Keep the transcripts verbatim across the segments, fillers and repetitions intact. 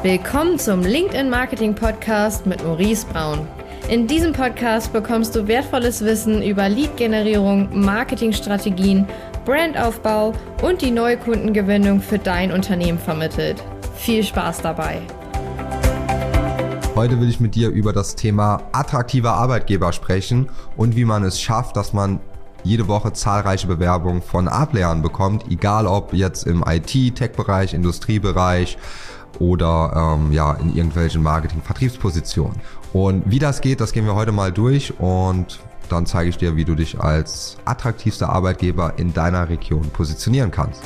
Willkommen zum LinkedIn Marketing Podcast mit Maurice Braun. In diesem Podcast bekommst du wertvolles Wissen über Lead-Generierung, Marketingstrategien, Brandaufbau und die neue Kundengewinnung für dein Unternehmen vermittelt. Viel Spaß dabei! Heute will ich mit dir über das Thema attraktiver Arbeitgeber sprechen und wie man es schafft, dass man jede Woche zahlreiche Bewerbungen von A-Playern bekommt, egal ob jetzt im I T, Tech-Bereich, Industriebereich oder ähm, ja, in irgendwelchen Marketing-Vertriebspositionen. Und wie das geht, das gehen wir heute mal durch und dann zeige ich dir, wie du dich als attraktivster Arbeitgeber in deiner Region positionieren kannst.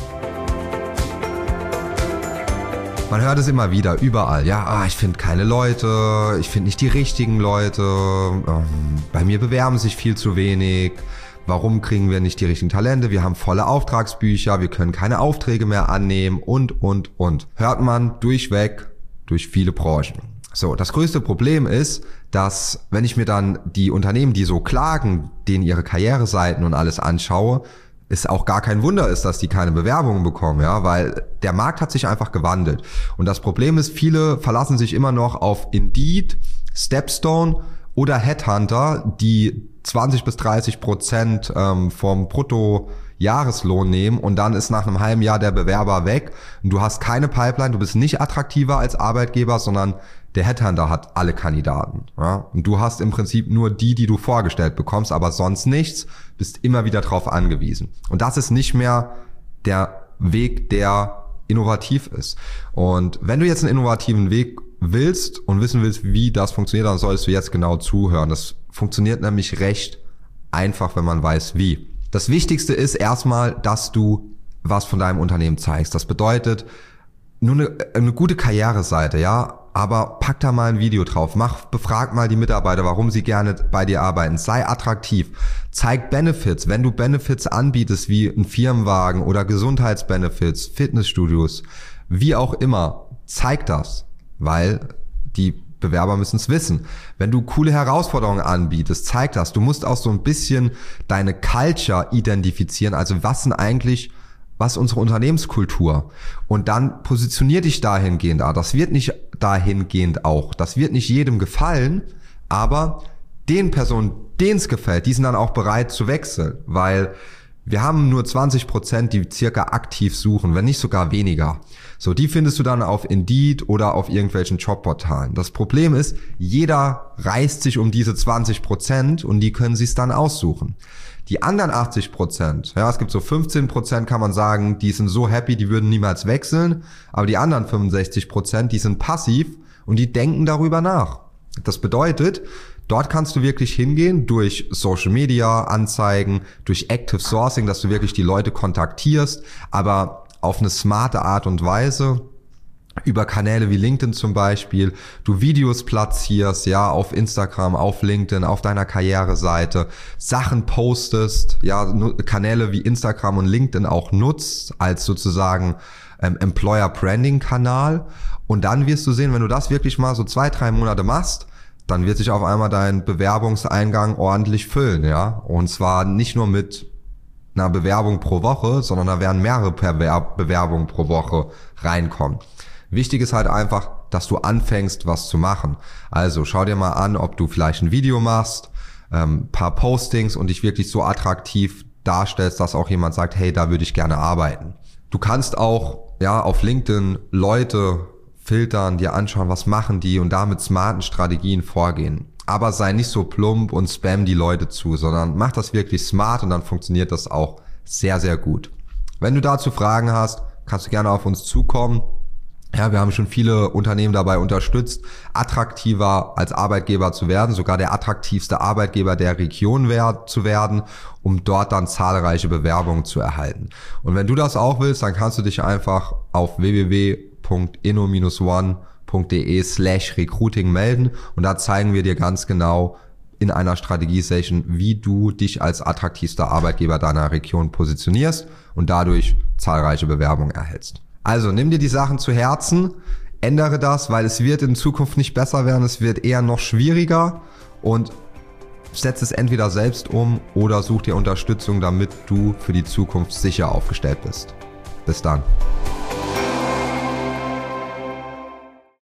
Man hört es immer wieder, überall. Ja, ah, ich finde keine Leute, ich finde nicht die richtigen Leute, ähm, bei mir bewerben sich viel zu wenig. Warum kriegen wir nicht die richtigen Talente? Wir haben volle Auftragsbücher, wir können keine Aufträge mehr annehmen und, und, und. Hört man durchweg durch viele Branchen. So, das größte Problem ist, dass wenn ich mir dann die Unternehmen, die so klagen, denen ihre Karriereseiten und alles anschaue, es auch gar kein Wunder ist, dass die keine Bewerbungen bekommen, ja, weil der Markt hat sich einfach gewandelt. Und das Problem ist, viele verlassen sich immer noch auf Indeed, Stepstone oder Headhunter, die zwanzig bis dreißig Prozent ähm, vom Bruttojahreslohn nehmen und dann ist nach einem halben Jahr der Bewerber weg und du hast keine Pipeline, du bist nicht attraktiver als Arbeitgeber, sondern der Headhunter hat alle Kandidaten. Ja? Und du hast im Prinzip nur die, die du vorgestellt bekommst, aber sonst nichts, bist immer wieder drauf angewiesen. Und das ist nicht mehr der Weg, der innovativ ist. Und wenn du jetzt einen innovativen Weg willst und wissen willst, wie das funktioniert, dann solltest du jetzt genau zuhören. Das funktioniert nämlich recht einfach, wenn man weiß, wie. Das Wichtigste ist erstmal, dass du was von deinem Unternehmen zeigst. Das bedeutet, nur eine, eine gute Karriereseite, ja, aber pack da mal ein Video drauf, mach, befrag mal die Mitarbeiter, warum sie gerne bei dir arbeiten, sei attraktiv, zeig Benefits, wenn du Benefits anbietest, wie ein Firmenwagen oder Gesundheitsbenefits, Fitnessstudios, wie auch immer, zeig das, weil die Bewerber müssen es wissen. Wenn du coole Herausforderungen anbietest, zeig das. Du musst auch so ein bisschen deine Culture identifizieren, also was sind eigentlich was ist unsere Unternehmenskultur? Und dann positionier dich dahingehend. Das wird nicht dahingehend auch. Das wird nicht jedem gefallen, aber den Personen, denen es gefällt, die sind dann auch bereit zu wechseln, weil wir haben nur zwanzig Prozent, die circa aktiv suchen, wenn nicht sogar weniger. So, die findest du dann auf Indeed oder auf irgendwelchen Jobportalen. Das Problem ist, jeder reißt sich um diese zwanzig Prozent und die können sich's dann aussuchen. Die anderen achtzig Prozent, ja, es gibt so fünfzehn Prozent, kann man sagen, die sind so happy, die würden niemals wechseln, aber die anderen fünfundsechzig Prozent, die sind passiv und die denken darüber nach. Das bedeutet, dort kannst du wirklich hingehen durch Social Media, Anzeigen, durch Active Sourcing, dass du wirklich die Leute kontaktierst, aber auf eine smarte Art und Weise, über Kanäle wie LinkedIn zum Beispiel, du Videos platzierst, ja, auf Instagram, auf LinkedIn, auf deiner Karriereseite, Sachen postest, ja, Kanäle wie Instagram und LinkedIn auch nutzt als sozusagen ähm, Employer Branding Kanal und dann wirst du sehen, wenn du das wirklich mal so zwei, drei Monate machst, dann wird sich auf einmal dein Bewerbungseingang ordentlich füllen, ja, und zwar nicht nur mit einer Bewerbung pro Woche, sondern da werden mehrere Bewerb- Bewerbungen pro Woche reinkommen. Wichtig ist halt einfach, dass du anfängst, was zu machen. Also schau dir mal an, ob du vielleicht ein Video machst, ähm, paar Postings und dich wirklich so attraktiv darstellst, dass auch jemand sagt, hey, da würde ich gerne arbeiten. Du kannst auch ja auf LinkedIn Leute filtern, dir anschauen, was machen die und da mit smarten Strategien vorgehen. Aber sei nicht so plump und spam die Leute zu, sondern mach das wirklich smart und dann funktioniert das auch sehr, sehr gut. Wenn du dazu Fragen hast, kannst du gerne auf uns zukommen. Ja, wir haben schon viele Unternehmen dabei unterstützt, attraktiver als Arbeitgeber zu werden, sogar der attraktivste Arbeitgeber der Region wer- zu werden, um dort dann zahlreiche Bewerbungen zu erhalten. Und wenn du das auch willst, dann kannst du dich einfach auf w w w punkt inno dash one punkt de slash recruiting melden und da zeigen wir dir ganz genau in einer Strategie-Session, wie du dich als attraktivster Arbeitgeber deiner Region positionierst und dadurch zahlreiche Bewerbungen erhältst. Also nimm dir die Sachen zu Herzen, ändere das, weil es wird in Zukunft nicht besser werden, es wird eher noch schwieriger und setz es entweder selbst um oder such dir Unterstützung, damit du für die Zukunft sicher aufgestellt bist. Bis dann.